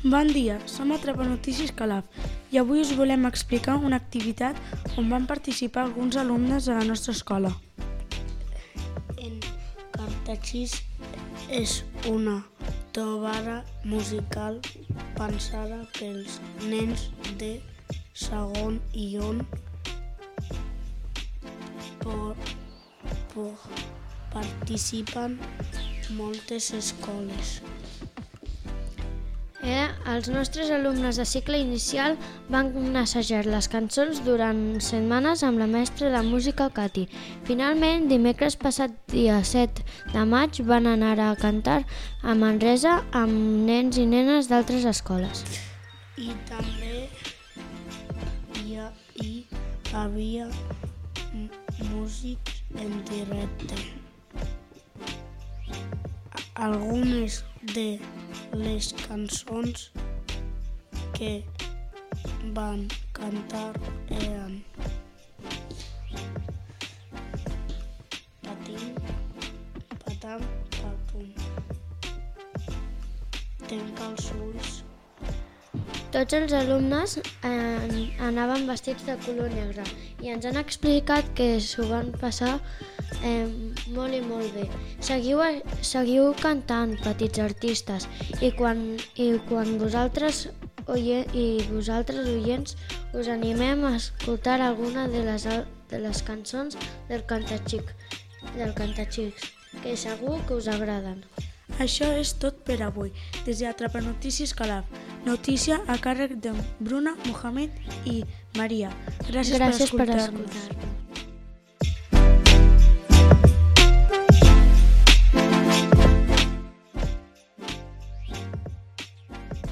Bon dia, som Atrapanotícies Calaf i avui us volem explicar una activitat on van participar alguns alumnes de la nostra escola. En Cartachís és una trobada musical pensada pels nens de segon i on participen moltes escoles. Els nostres alumnes de cicle inicial van assajar les cançons durant setmanes amb la mestra de música Cati. Finalment, dimecres passat dia 7 de maig van anar a cantar a Manresa amb nens i nenes d'altres escoles. I també hi havia músics en directe. Algunes de les cançons que van cantar eren Patim, patam, patum, Tanca els ulls. Tots els alumnes anaven vestits de color negre i ens han explicat que s'ho van passar molt i molt bé. Seguiu cantant, petits artistes, i quan vosaltres oients us animem a escoltar alguna de les cançons del Cantaxics, que segur que us agraden. Això és tot per avui. Des d'Atrapanotícies Calaf, notícia a càrrec de Bruna, Mohamed i Maria. Gràcies per escoltar-nos.